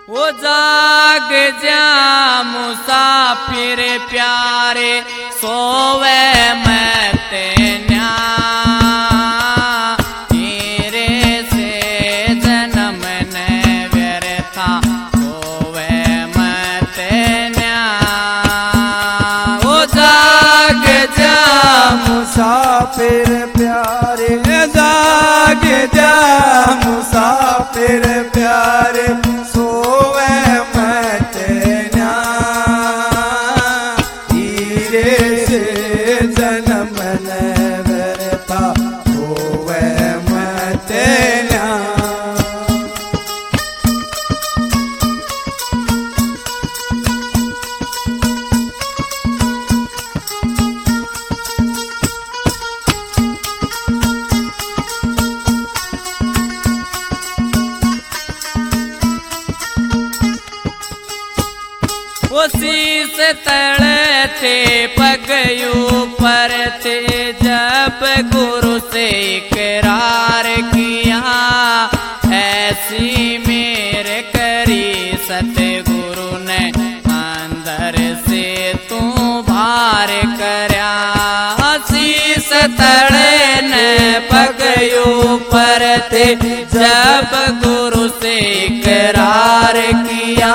वो जाग जा मुसाफिर प्यारे सोवे मत न्या तेरे से जन्म ने व्यर्था होवे मत न्या। वो जाग जा मुसाफिर प्यारे जाग जा मुसाफिर प्यारे सोवे मत न्या धीरे से जन्म न व्यर्था होवे मत न्या। वो शीस तले थे पग ऊपर थे जब गुरु से इकरार किया ऐसी मेरे करी सतगुरु ने अंदर से तू भार करया। शीस तले ने पग ऊपर थे जब गुरु से इकरार किया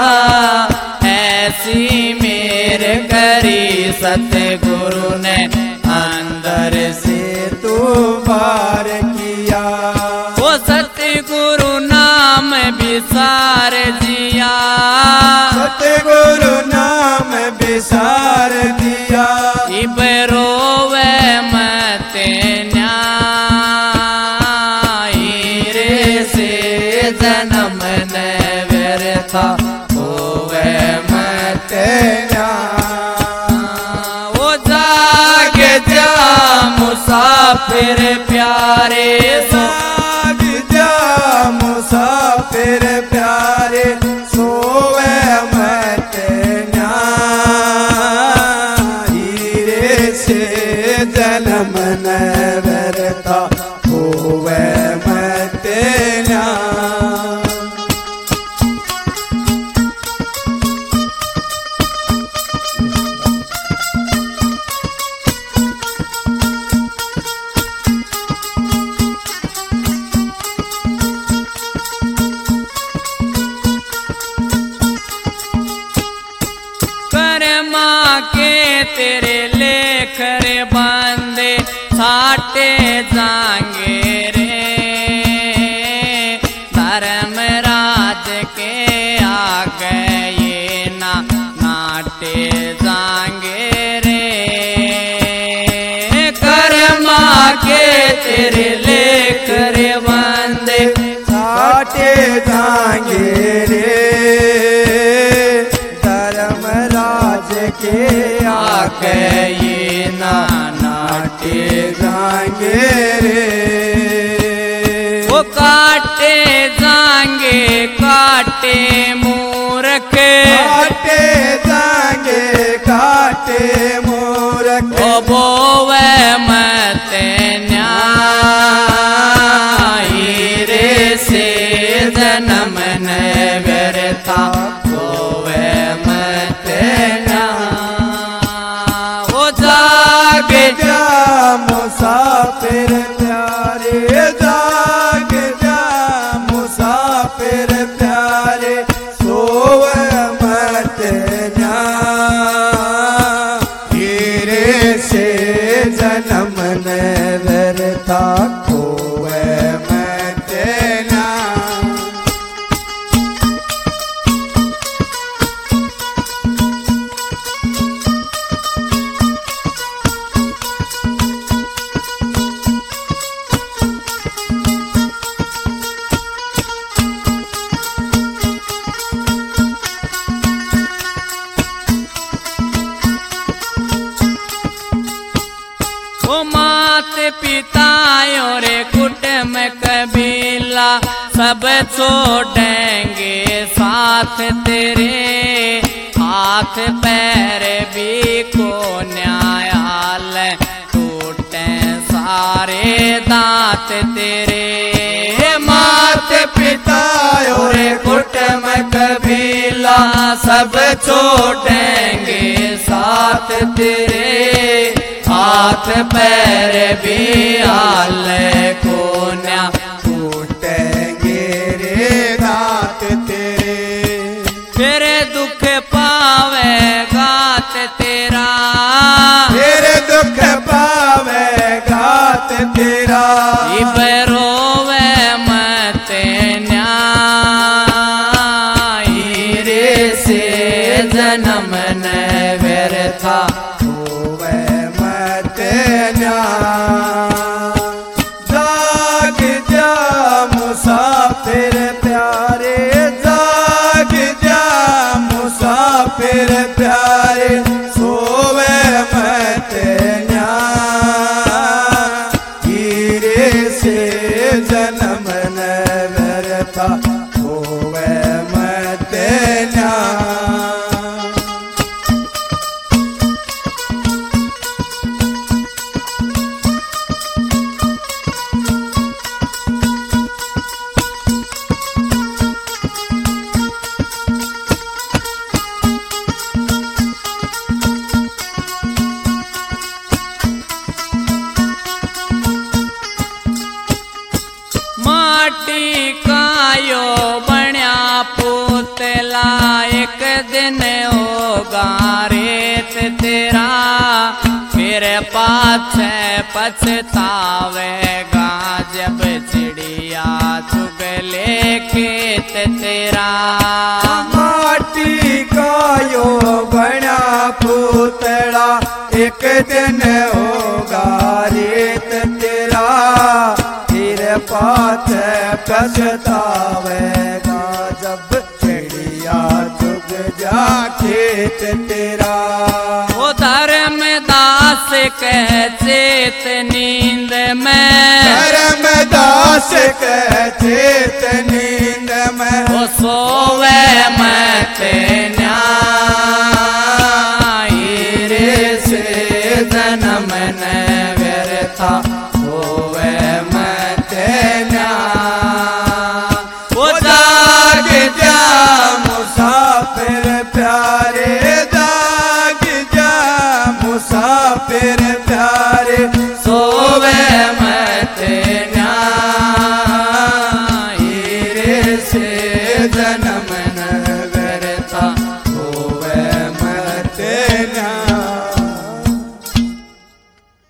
ऐसी मेरे करी सतगुरु ने अंदर से तू पार किया। वो सतगुरु नाम विसार जिया सतगुरु नाम विसार दिया। इब रोवे मत न्या हीरे से जन्म न व्यर्था होवे मत न्या। वो जाग जा मुसाफिर प्यारे जाग जा मुसाफिर प्यारे सोवे मत न्या हीरे से जन्म न व्यर्था होवे मत न्या। के तेरे लेकर बांधे छाटे जाएंगे रे धर्मराज के आ गए ना नाटे जाएंगे रे। कर्मा के तेरे लेकर बांधे छाटे जाएंगे रे के आके ये ना नाटे जाएंगे रे। वो काटे जाएंगे काटे मूर्ख काटे जाएंगे काटे मूर्ख वो बोवे मत न्या हीरे से जन्म न व्यर्था होवे मत न्या। वो जाग जा मुसाफिर प्यारे जाग जा मुसाफिर प्यारे सोवे मत न्या हीरे से जन्म न व्यर्था होवे मत न्या। वो मात पिता और कुटुंब कबीला सब छोड़ेंगे साथ तेरे हाथ पैर भी को न्यायालय टूटे सारे दांत तेरे। मात पिता और कुटुंब कभी छोड़ेंगे साथ तेरे, हाथ पैर भी हाल को न्या टूटेंगे रे दांत तेरे। फिर दुख पावेगा तेरा, फिर दुख पावेगा तेरा। रोवे मत न्याय रे से जन्म न व्यर्था होवे मत न्याय। जाग जा मुसाफिर प्यारे, जाग जा मुसाफिर प्यारे, सोवे मत न्याय हीरे से जन्म न व्यर्था होवे मत न्याय। माटी का यो बण्या पुतला, एक दिन होगा रेत तेरा, फिर पाछे पछतावेगा जब चिड़िया चुग ले खेत तेरा। माटी का यो बना पुतला, एक दिन होगा रेत तेरा, फिर पाछे पछतावेगा जब चिड़िया चुग जा खेत तेरा। वो धर्मदास कह चेत नींद में, धर्मदास कह चेत नींद में, वो सोवे मत